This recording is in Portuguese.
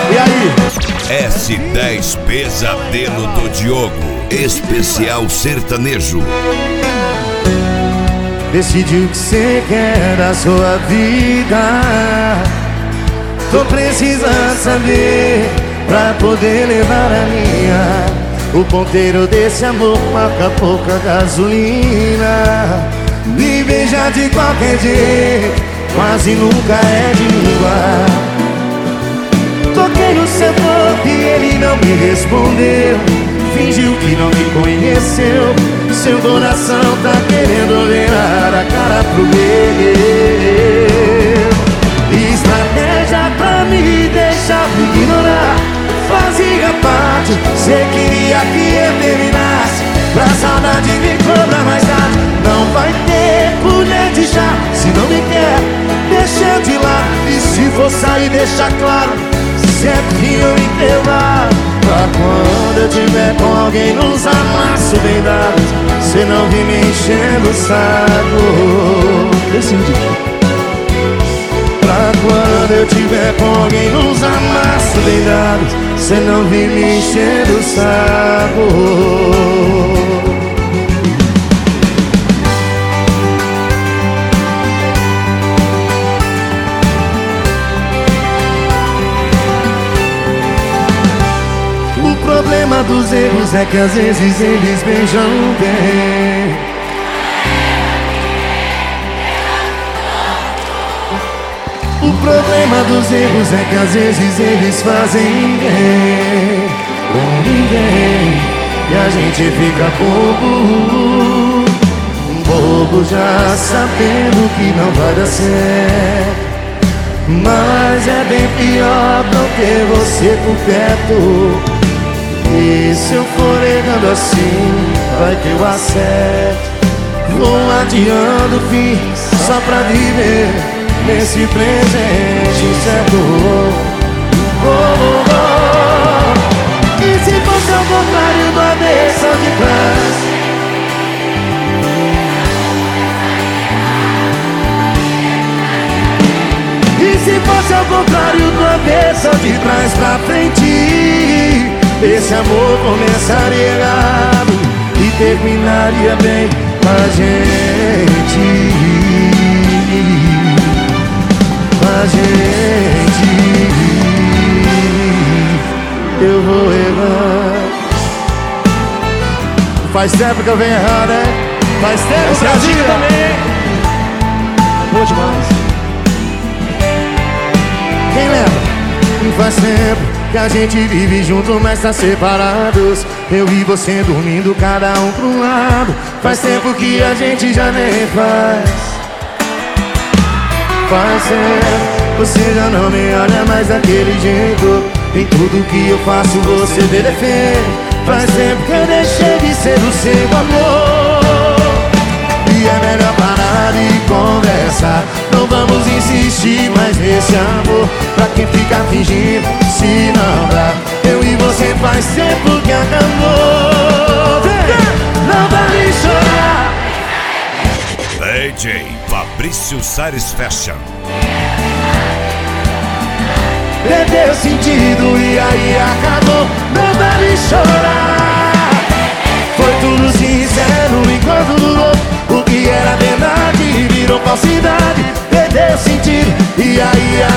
E aí? S10 Pesadelo do Diogo, especial sertanejo. Decide o que você quer da sua vida. Tô precisando saber pra poder levar a minha. O ponteiro desse amor marca pouca gasolina. Me beija de qualquer jeito, quase nunca é de língua. Toquei no seu corpo e ele não me respondeu. Fingiu que não me conheceu. Seu coração tá querendo virar a cara pro meu. Estratégia pra me deixar me ignorar fazia parte. Cê queria que eu terminasse, pra saudade me cobrar mais tarde. Não vai ter colher de chá, se não me quer, deixa eu de lá. E se for sair, deixa claro, sempre que eu enterrar. Pra quando eu tiver com alguém nos amassos bem dados, cê não vem me enchendo o saco. Decide. Pra quando eu tiver com alguém nos amassos bem dados, cê não vem me enchendo o saco. O problema dos erros é que às vezes eles beijam bem. O problema dos erros é que às vezes eles fazem bem com ninguém. E a gente fica bobo, bobo já sabendo que não vai dar certo. Mas é bem pior não ter você por perto. E se eu for errando assim, vai que eu acerto. Vou adiando o fim só pra viver nesse presente certo. E se fosse ao contrário do avesso de trás? E se fosse ao contrário do avesso de trás pra frente? Esse amor começaria errado e terminaria bem com a gente. Com a gente. Eu vou errar. Faz tempo que eu venho errar, né? Faz tempo, Brasil também. Boa demais. Quem lembra? Faz tempo que a gente vive junto, mas tá separados. Eu e você dormindo, cada um pro um lado. Faz tempo que a gente já nem faz. Faz tempo, você já não me olha mais daquele jeito. Em tudo que eu faço você vê defeito. Faz tempo que eu deixei de ser o seu amor. E é melhor parar e conversar. Não vamos insistir mais nesse amor. Pra quem fica fingindo, se não dá. Eu e você faz tempo que acabou. Não vale chorar. DJ Fabrício Salles Fashion. Perdeu sentido e aí acabou. Não vale chorar. Foi tudo sincero enquanto durou. O que era verdade virou falsidade. Perdeu sentido e aí